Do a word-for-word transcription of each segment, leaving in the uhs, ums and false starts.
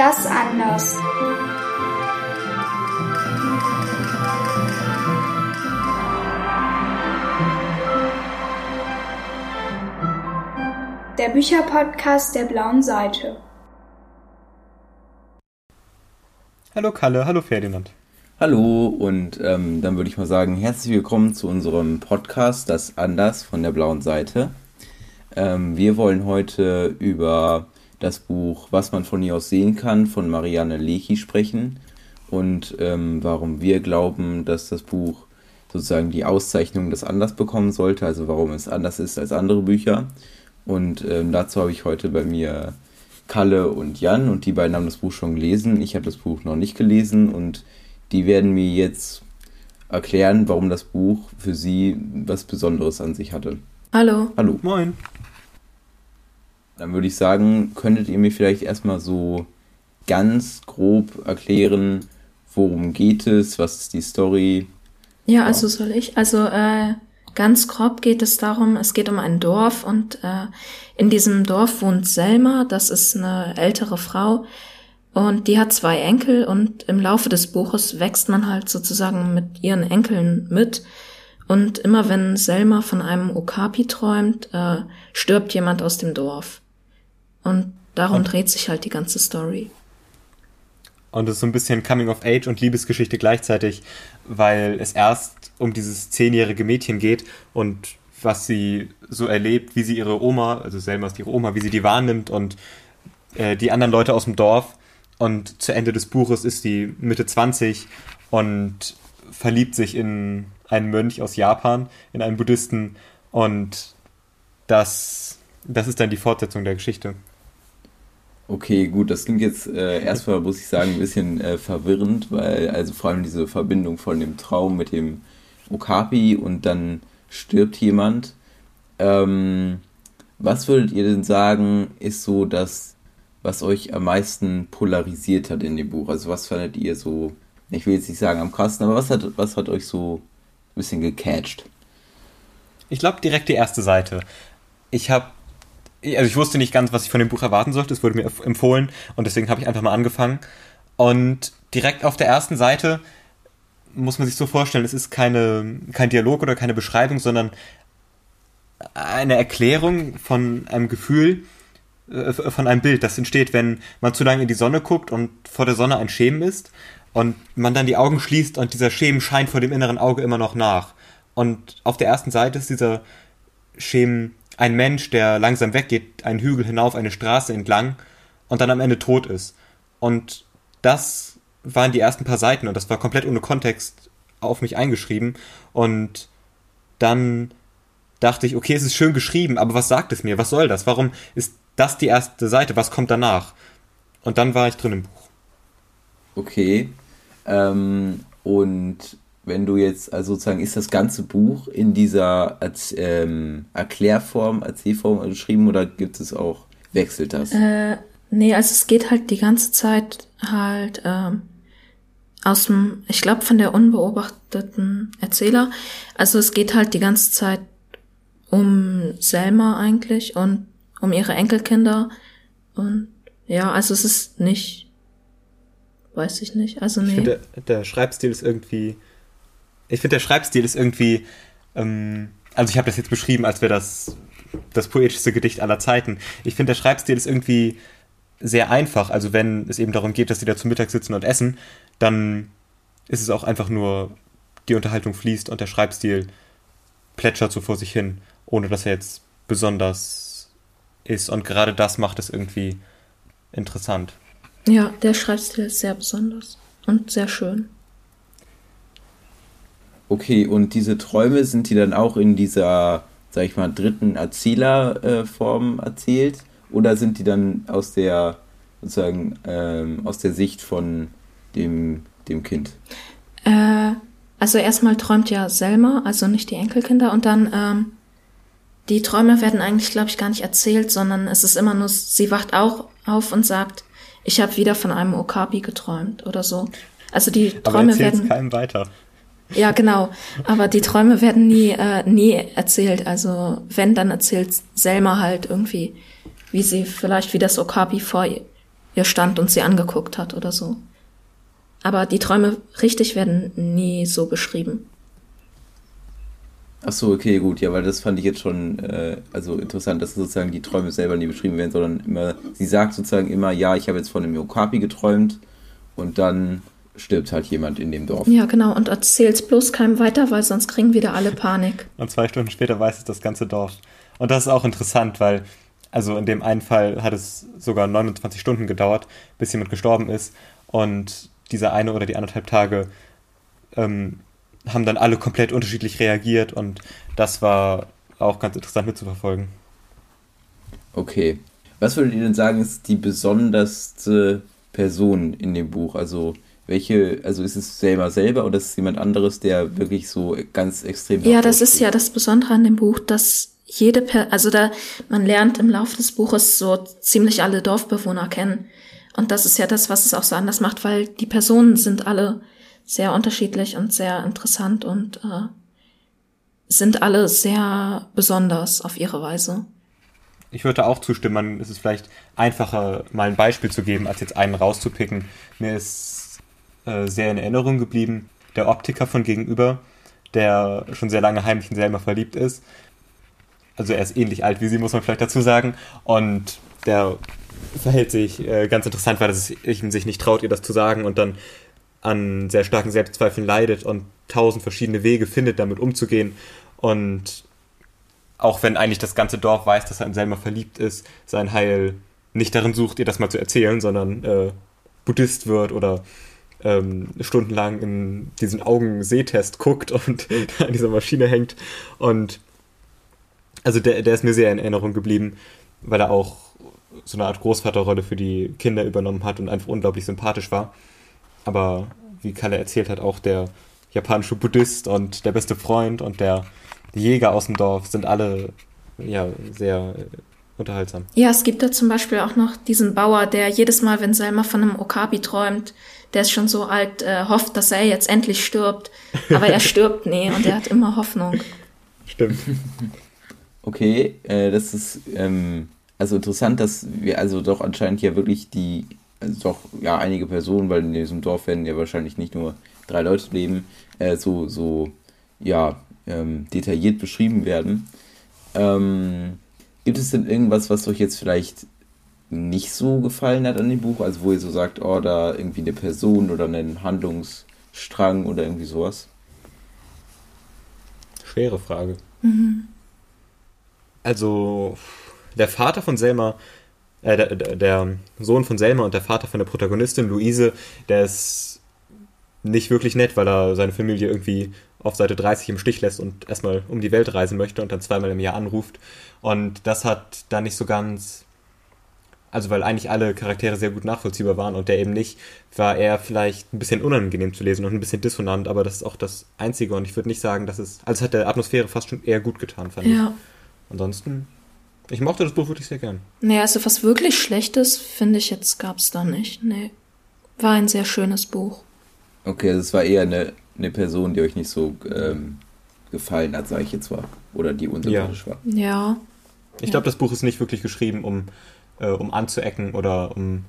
Das anders. Der Bücherpodcast der blauen Seite. Hallo Kalle, hallo Ferdinand. Hallo und ähm, dann würde ich mal sagen, herzlich willkommen zu unserem Podcast Das anders von der blauen Seite. Ähm, wir wollen heute über das Buch Was man von ihr aus sehen kann von Marianne Leckie sprechen und ähm, warum wir glauben, dass das Buch sozusagen die Auszeichnung des Anders bekommen sollte, also warum es anders ist als andere Bücher. Und ähm, dazu habe ich heute bei mir Kalle und Jan und die beiden haben das Buch schon gelesen. Ich habe das Buch noch nicht gelesen und die werden mir jetzt erklären, warum das Buch für sie was Besonderes an sich hatte. Hallo. Hallo. Moin. Dann würde ich sagen, könntet ihr mir vielleicht erstmal so ganz grob erklären, worum geht es, was ist die Story? Ja, also soll ich. Also äh, ganz grob geht es darum, es geht um ein Dorf und äh, in diesem Dorf wohnt Selma, das ist eine ältere Frau und die hat zwei Enkel und im Laufe des Buches wächst man halt sozusagen mit ihren Enkeln mit und immer wenn Selma von einem Okapi träumt, äh, stirbt jemand aus dem Dorf und darum und, dreht sich halt die ganze Story. Und es ist so ein bisschen Coming of Age und Liebesgeschichte gleichzeitig, weil es erst um dieses zehnjährige Mädchen geht und was sie so erlebt, wie sie ihre Oma, also Selma ist ihre Oma, wie sie die wahrnimmt und äh, die anderen Leute aus dem Dorf. Und zu Ende des Buches ist sie Mitte zwanzig und verliebt sich in einen Mönch aus Japan, in einen Buddhisten. Und das, das ist dann die Fortsetzung der Geschichte. Okay, gut, das klingt jetzt äh, erstmal, muss ich sagen, ein bisschen äh, verwirrend, weil also vor allem diese Verbindung von dem Traum mit dem Okapi und dann stirbt jemand. Ähm, was würdet ihr denn sagen, ist so das, was euch am meisten polarisiert hat in dem Buch? Also was fandet ihr so, ich will jetzt nicht sagen am krassesten, aber was hat, was hat euch so ein bisschen gecatcht? Ich glaube direkt die erste Seite. Ich habe Also ich wusste nicht ganz, was ich von dem Buch erwarten sollte. Es wurde mir empfohlen und deswegen habe ich einfach mal angefangen. Und direkt auf der ersten Seite muss man sich so vorstellen, es ist keine, kein Dialog oder keine Beschreibung, sondern eine Erklärung von einem Gefühl, äh, von einem Bild, das entsteht, wenn man zu lange in die Sonne guckt und vor der Sonne ein Schemen ist und man dann die Augen schließt und dieser Schemen scheint vor dem inneren Auge immer noch nach. Und auf der ersten Seite ist dieser Schemen ein Mensch, der langsam weggeht, einen Hügel hinauf, eine Straße entlang und dann am Ende tot ist. Und das waren die ersten paar Seiten und das war komplett ohne Kontext auf mich eingeschrieben. Und dann dachte ich, okay, es ist schön geschrieben, aber was sagt es mir? Was soll das? Warum ist das die erste Seite? Was kommt danach? Und dann war ich drin im Buch. Okay. Ähm, und wenn du jetzt, also sozusagen, ist das ganze Buch in dieser ähm, Erklärform, Erzählform geschrieben oder gibt es auch, wechselt das? Äh, nee, also es geht halt die ganze Zeit halt ähm, aus dem, ich glaube von der unbeobachteten Erzähler, also es geht halt die ganze Zeit um Selma eigentlich und um ihre Enkelkinder und ja, also es ist nicht, weiß ich nicht, also nee. Ich finde, der, der Schreibstil ist irgendwie Ich finde, der Schreibstil ist irgendwie, ähm, also ich habe das jetzt beschrieben, als wäre das das poetischste Gedicht aller Zeiten. Ich finde, der Schreibstil ist irgendwie sehr einfach. Also wenn es eben darum geht, dass die da zu Mittag sitzen und essen, dann ist es auch einfach nur, die Unterhaltung fließt und der Schreibstil plätschert so vor sich hin, ohne dass er jetzt besonders ist. Und gerade das macht es irgendwie interessant. Ja, der Schreibstil ist sehr besonders und sehr schön. Okay, und diese Träume, sind die dann auch in dieser, sag ich mal, dritten Erzählerform äh, erzählt? Oder sind die dann aus der, sozusagen, ähm, aus der Sicht von dem, dem Kind? Äh, also erstmal träumt ja Selma, also nicht die Enkelkinder, und dann, ähm, die Träume werden eigentlich, glaube ich, gar nicht erzählt, sondern es ist immer nur, sie wacht auch auf und sagt, ich habe wieder von einem Okapi geträumt oder so. Also die Träume Aber werden keinem weiter. Ja, genau. Aber die Träume werden nie, äh, nie erzählt. Also wenn, dann erzählt Selma halt irgendwie, wie sie vielleicht wie das Okapi vor ihr stand und sie angeguckt hat oder so. Aber die Träume richtig werden nie so beschrieben. Ach so, okay, gut, ja, weil das fand ich jetzt schon äh, also interessant, dass sozusagen die Träume selber nie beschrieben werden, sondern immer, sie sagt sozusagen immer, ja, ich habe jetzt von einem Okapi geträumt und dann stirbt halt jemand in dem Dorf. Ja, genau, und erzähl's bloß keinem weiter, weil sonst kriegen wieder alle Panik. Und zwei Stunden später weiß es das ganze Dorf. Und das ist auch interessant, weil, also in dem einen Fall hat es sogar neunundzwanzig Stunden gedauert, bis jemand gestorben ist. Und diese eine oder die anderthalb Tage ähm, haben dann alle komplett unterschiedlich reagiert und das war auch ganz interessant mitzuverfolgen. Okay. Was würdet ihr denn sagen, ist die besonderste Person in dem Buch? Also welche, also ist es Selma selber oder ist es jemand anderes, der wirklich so ganz extrem... Ja, das ist ja das Besondere an dem Buch, dass jede, per- also da, man lernt im Laufe des Buches so ziemlich alle Dorfbewohner kennen. Und das ist ja das, was es auch so anders macht, weil die Personen sind alle sehr unterschiedlich und sehr interessant und äh, sind alle sehr besonders auf ihre Weise. Ich würde auch zustimmen, es ist vielleicht einfacher, mal ein Beispiel zu geben, als jetzt einen rauszupicken. Mir ist äh, sehr in Erinnerung geblieben, der Optiker von gegenüber, der schon sehr lange heimlich in Selma verliebt ist. Also er ist ähnlich alt wie sie, muss man vielleicht dazu sagen. Und der verhält sich äh, ganz interessant, weil er sich nicht traut, ihr das zu sagen und dann an sehr starken Selbstzweifeln leidet und tausend verschiedene Wege findet, damit umzugehen. Und auch wenn eigentlich das ganze Dorf weiß, dass er in Selma verliebt ist, sein Heil nicht darin sucht, ihr das mal zu erzählen, sondern äh, Buddhist wird oder ähm, stundenlang in diesen Augensehtest guckt und an dieser Maschine hängt. Und also der, der ist mir sehr in Erinnerung geblieben, weil er auch so eine Art Großvaterrolle für die Kinder übernommen hat und einfach unglaublich sympathisch war. Aber wie Kalle erzählt hat, auch der japanische Buddhist und der beste Freund und der Jäger aus dem Dorf sind alle ja sehr äh, unterhaltsam. Ja, es gibt da zum Beispiel auch noch diesen Bauer, der jedes Mal, wenn Selma von einem Okapi träumt, der ist schon so alt, äh, hofft, dass er jetzt endlich stirbt. Aber er stirbt nie und er hat immer Hoffnung. Stimmt. Okay, äh, das ist ähm, also interessant, dass wir also doch anscheinend ja wirklich die, also doch ja einige Personen, weil in diesem Dorf werden ja wahrscheinlich nicht nur drei Leute leben, äh, so, so ja ähm, detailliert beschrieben werden. Ähm, gibt es denn irgendwas, was euch jetzt vielleicht nicht so gefallen hat an dem Buch? Also wo ihr so sagt, oh, da irgendwie eine Person oder einen Handlungsstrang oder irgendwie sowas? Schwere Frage. Mhm. Also der Vater von Selma, äh, der, der Sohn von Selma und der Vater von der Protagonistin, Luise, der ist nicht wirklich nett, weil er seine Familie irgendwie auf Seite dreißig im Stich lässt und erstmal um die Welt reisen möchte und dann zweimal im Jahr anruft. Und das hat da nicht so ganz, also weil eigentlich alle Charaktere sehr gut nachvollziehbar waren und der eben nicht, war er vielleicht ein bisschen unangenehm zu lesen und ein bisschen dissonant, aber das ist auch das Einzige und ich würde nicht sagen, dass es, also es hat der Atmosphäre fast schon eher gut getan, fand Ja. ich. Ansonsten, ich mochte das Buch wirklich sehr gern. Naja, also was wirklich Schlechtes, finde ich, jetzt gab's da nicht. Nee. War ein sehr schönes Buch. Okay, also es war eher eine, eine Person, die euch nicht so ähm, gefallen hat, sage ich jetzt mal. Oder die unsympathisch war. Ja. Ich Ja. glaube, das Buch ist nicht wirklich geschrieben, um, äh, um anzuecken oder um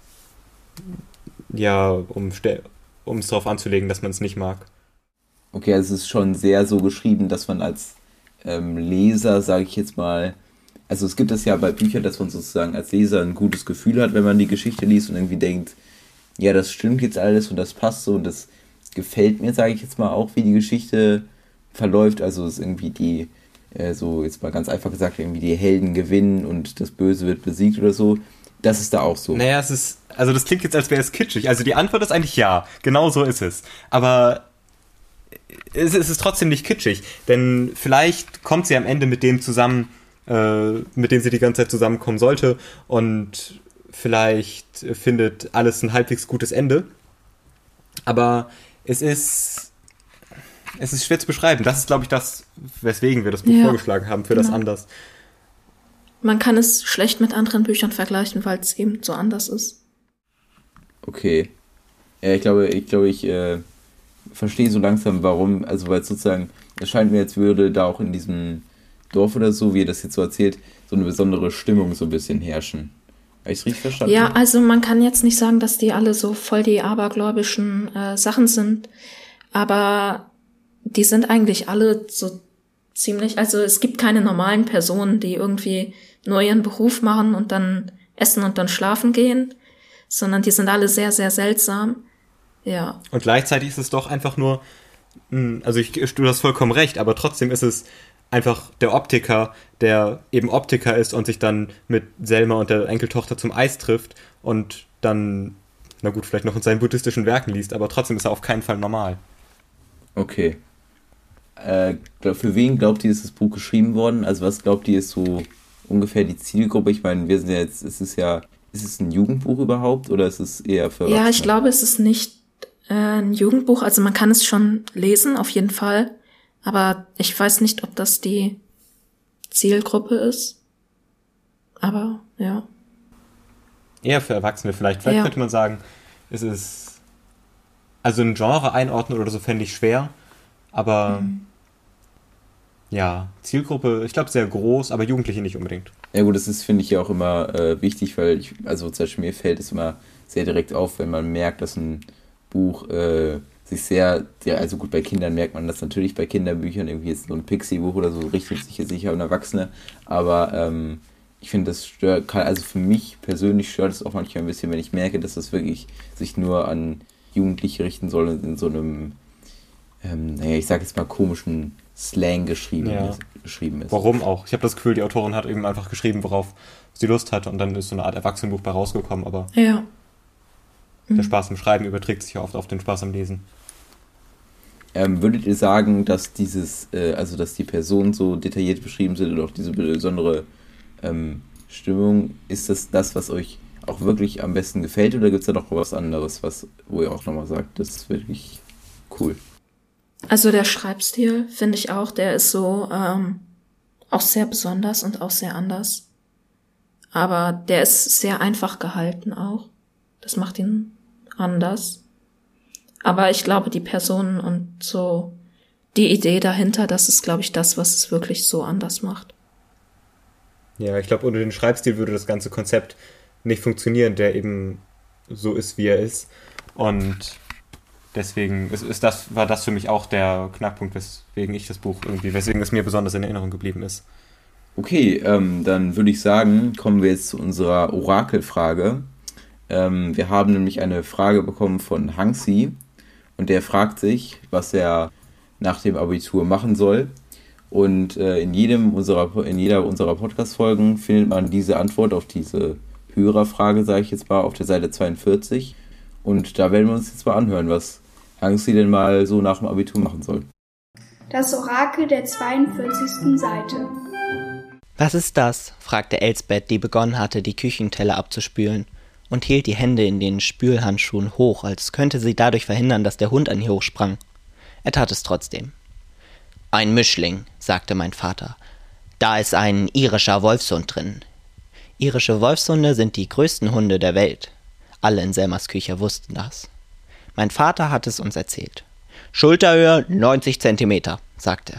ja, um ste- um es darauf anzulegen, dass man es nicht mag. Okay, also es ist schon sehr so geschrieben, dass man als ähm, Leser, sage ich jetzt mal, also es gibt es ja bei Büchern, dass man sozusagen als Leser ein gutes Gefühl hat, wenn man die Geschichte liest und irgendwie denkt, ja, das stimmt jetzt alles und das passt so und das gefällt mir, sage ich jetzt mal, auch, wie die Geschichte verläuft. Also es ist irgendwie die, äh, so jetzt mal ganz einfach gesagt, irgendwie die Helden gewinnen und das Böse wird besiegt oder so. Das ist da auch so. Naja, es ist, also das klingt jetzt, als wäre es kitschig. Also die Antwort ist eigentlich ja, genau so ist es. Aber es, es ist trotzdem nicht kitschig, denn vielleicht kommt sie am Ende mit dem zusammen, äh, mit dem sie die ganze Zeit zusammenkommen sollte und vielleicht findet alles ein halbwegs gutes Ende. Aber es ist, es ist schwer zu beschreiben. Das ist, glaube ich, das, weswegen wir das Buch Ja, vorgeschlagen haben, für das genau. anders. Man kann es schlecht mit anderen Büchern vergleichen, weil es eben so anders ist. Okay. Ja, ich glaube, ich glaube, ich äh, verstehe so langsam, warum, also weil es sozusagen, es scheint mir, als würde da auch in diesem Dorf oder so, wie ihr das jetzt so erzählt, so eine besondere Stimmung so ein bisschen herrschen. Habe ich es richtig verstanden? Ja, also man kann jetzt nicht sagen, dass die alle so voll die abergläubischen äh, Sachen sind, aber die sind eigentlich alle so ziemlich, also es gibt keine normalen Personen, die irgendwie nur ihren Beruf machen und dann essen und dann schlafen gehen, sondern die sind alle sehr, sehr seltsam. Ja. Und gleichzeitig ist es doch einfach nur, also ich, du hast vollkommen recht, aber trotzdem ist es einfach der Optiker, der eben Optiker ist und sich dann mit Selma und der Enkeltochter zum Eis trifft und dann, na gut, vielleicht noch in seinen buddhistischen Werken liest, aber trotzdem ist er auf keinen Fall normal. Okay. Äh, für wen glaubt ihr, ist das Buch geschrieben worden? Also was glaubt ihr, ist so ungefähr die Zielgruppe? Ich meine, wir sind ja jetzt, es ist ja, ist es ein Jugendbuch überhaupt oder ist es eher für Erwachsene? Ja, ich glaube, es ist nicht äh, ein Jugendbuch, also man kann es schon lesen, auf jeden Fall, aber ich weiß nicht, ob das die Zielgruppe ist. Aber, ja. Eher für Erwachsene vielleicht. Vielleicht ja. könnte man sagen, es ist, also ein Genre einordnen oder so fände ich schwer, aber mhm. ja, Zielgruppe, ich glaube sehr groß, aber Jugendliche nicht unbedingt. Ja gut, das ist, finde ich, ja auch immer äh, wichtig, weil ich, also zum Beispiel mir fällt es immer sehr direkt auf, wenn man merkt, dass ein Buch äh, sich sehr, sehr, also gut, bei Kindern merkt man das natürlich, bei Kinderbüchern, irgendwie ist so ein Pixie-Buch oder so, richtet sich jetzt sicher an Erwachsene, aber ähm, ich finde, das stört, kann, also für mich persönlich stört es auch manchmal ein bisschen, wenn ich merke, dass das wirklich sich nur an Jugendliche richten soll und in so einem, ähm, naja, ich sag jetzt mal komischen Slang geschrieben, ja. ist, geschrieben ist. Warum auch? Ich habe das Gefühl, die Autorin hat eben einfach geschrieben, worauf sie Lust hatte und dann ist so eine Art Erwachsenenbuch bei rausgekommen, aber ja. der Spaß im Schreiben überträgt sich ja oft auf den Spaß am Lesen. Ähm, würdet ihr sagen, dass dieses, äh, also dass die Personen so detailliert beschrieben sind oder auch diese besondere ähm, Stimmung, ist das das, was euch auch wirklich am besten gefällt oder gibt es da noch was anderes, was, wo ihr auch nochmal sagt, das ist wirklich cool? Also der Schreibstil, finde ich auch, der ist so ähm, auch sehr besonders und auch sehr anders. Aber der ist sehr einfach gehalten auch. Das macht ihn anders. Aber ich glaube, die Personen und so die Idee dahinter, das ist, glaube ich, das, was es wirklich so anders macht. Ja, ich glaube, ohne den Schreibstil würde das ganze Konzept nicht funktionieren, der eben so ist, wie er ist. Und deswegen ist, ist das, war das für mich auch der Knackpunkt, weswegen ich das Buch irgendwie, weswegen es mir besonders in Erinnerung geblieben ist. Okay, ähm, dann würde ich sagen, kommen wir jetzt zu unserer Orakelfrage. Ähm, wir haben nämlich eine Frage bekommen von Hangsi und der fragt sich, was er nach dem Abitur machen soll. Und äh, in jedem unserer, in jeder unserer Podcast-Folgen findet man diese Antwort auf diese Hörerfrage, sage ich jetzt mal, auf der Seite zweiundvierzig. Und da werden wir uns jetzt mal anhören, was Hangsi denn mal so nach dem Abitur machen soll. Das Orakel der zweiundvierzigsten Seite. Was ist das? Fragte Elsbeth, die begonnen hatte, die Küchenteller abzuspülen, und hielt die Hände in den Spülhandschuhen hoch, als könnte sie dadurch verhindern, dass der Hund an ihr hochsprang. Er tat es trotzdem. »Ein Mischling«, sagte mein Vater. »Da ist ein irischer Wolfshund drin.« Irische Wolfshunde sind die größten Hunde der Welt. Alle in Selmas Küche wussten das. Mein Vater hat es uns erzählt. »Schulterhöhe neunzig Zentimeter«, sagte er.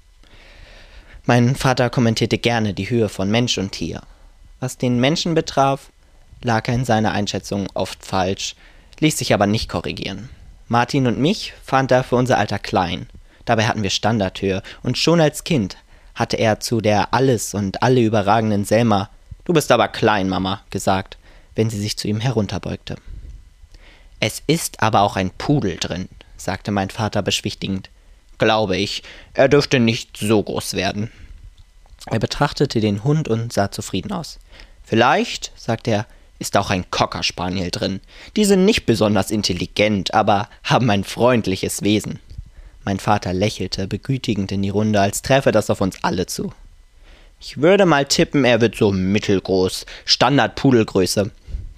Mein Vater kommentierte gerne die Höhe von Mensch und Tier. Was den Menschen betraf, lag er in seiner Einschätzung oft falsch, ließ sich aber nicht korrigieren. Martin und mich fand er für unser Alter klein. Dabei hatten wir Standardhöhe und schon als Kind hatte er zu der alles und alle überragenden Selma »Du bist aber klein, Mama«, gesagt, wenn sie sich zu ihm herunterbeugte. »Es ist aber auch ein Pudel drin«, sagte mein Vater beschwichtigend. »Glaube ich, er dürfte nicht so groß werden.« Er betrachtete den Hund und sah zufrieden aus. »Vielleicht«, sagte er, »ist auch ein Cocker Spaniel drin. Die sind nicht besonders intelligent, aber haben ein freundliches Wesen.« Mein Vater lächelte begütigend in die Runde, als träfe das auf uns alle zu. »Ich würde mal tippen, er wird so mittelgroß, Standard-Pudelgröße.«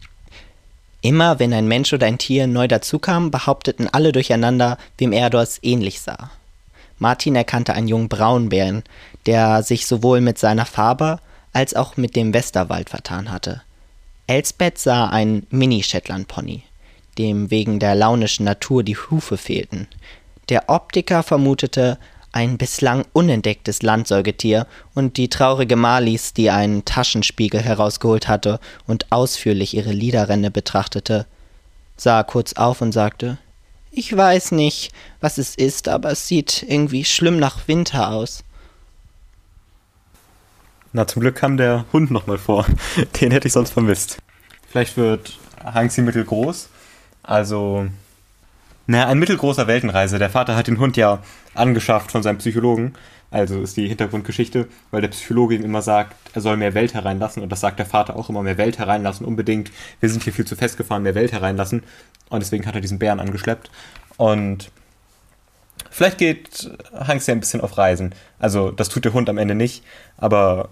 Immer wenn ein Mensch oder ein Tier neu dazukam, behaupteten alle durcheinander, wem er das ähnlich sah. Martin erkannte einen jungen Braunbären, der sich sowohl mit seiner Farbe als auch mit dem Westerwald vertan hatte. Elsbeth sah einen Mini-Shetland-Pony, dem wegen der launischen Natur die Hufe fehlten. Der Optiker vermutete ein bislang unentdecktes Landsäugetier, und die traurige Marlies, die einen Taschenspiegel herausgeholt hatte und ausführlich ihre Liderrände betrachtete, sah kurz auf und sagte: »Ich weiß nicht, was es ist, aber es sieht irgendwie schlimm nach Winter aus.« Na, zum Glück kam der Hund nochmal vor. Den hätte ich sonst vermisst. Vielleicht wird Hanxi mittelgroß. Also, naja, ein mittelgroßer Weltenreise. Der Vater hat den Hund ja angeschafft von seinem Psychologen. Also ist die Hintergrundgeschichte, weil der Psychologe ihm immer sagt, er soll mehr Welt hereinlassen. Und das sagt der Vater auch immer, mehr Welt hereinlassen, unbedingt. Wir sind hier viel zu festgefahren, mehr Welt hereinlassen. Und deswegen hat er diesen Bären angeschleppt. Und vielleicht geht Hanxi ein bisschen auf Reisen. Also das tut der Hund am Ende nicht, aber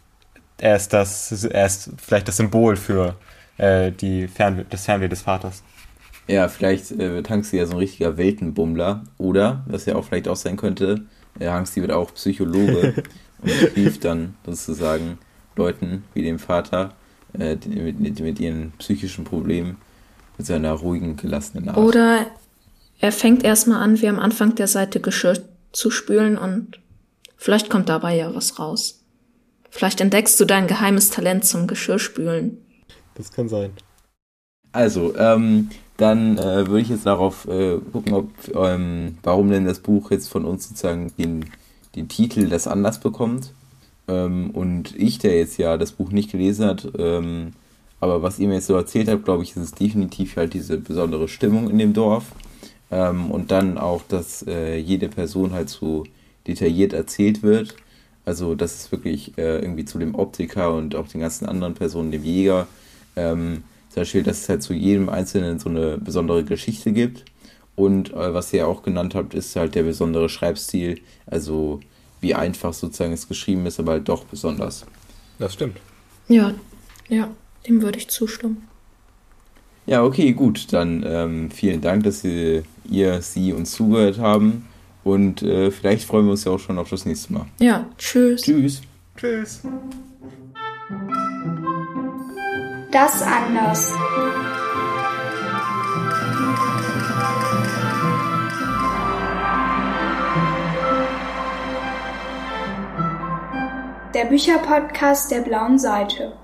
er ist, das, er ist vielleicht das Symbol für äh, die Fernweh, das Fernweh des Vaters. Ja, vielleicht äh, wird Hanxi ja so ein richtiger Weltenbummler. Oder, was ja auch vielleicht auch sein könnte, äh, Hanxi wird auch Psychologe und hilft dann sozusagen Leuten wie dem Vater äh, die, mit, mit ihren psychischen Problemen mit seiner ruhigen, gelassenen Art. Oder er fängt erstmal an, wie am Anfang der Seite Geschirr zu spülen, und vielleicht kommt dabei ja was raus. Vielleicht entdeckst du dein geheimes Talent zum Geschirrspülen. Das kann sein. Also, ähm, dann äh, würde ich jetzt darauf äh, gucken, ob, ähm, warum denn das Buch jetzt von uns sozusagen den, den Titel Das Anders bekommt. Ähm, und ich, der jetzt ja das Buch nicht gelesen hat, ähm, aber was ihr mir jetzt so erzählt habt, glaube ich, ist es definitiv halt diese besondere Stimmung in dem Dorf. Ähm, und dann auch, dass äh, jede Person halt so detailliert erzählt wird. Also, dass es wirklich äh, irgendwie zu dem Optiker und auch den ganzen anderen Personen, dem Jäger, ähm, zum Beispiel, dass es halt zu jedem Einzelnen so eine besondere Geschichte gibt. Und äh, was ihr ja auch genannt habt, ist halt der besondere Schreibstil. Also, wie einfach sozusagen es geschrieben ist, aber halt doch besonders. Das stimmt. Ja, ja, dem würde ich zustimmen. Ja, okay, gut. Dann ähm, vielen Dank, dass ihr, ihr, sie uns zugehört haben. Und äh, vielleicht freuen wir uns ja auch schon auf das nächste Mal. Ja, tschüss. Tschüss. Tschüss. Das Anders. Der Bücherpodcast der Blauen Seite.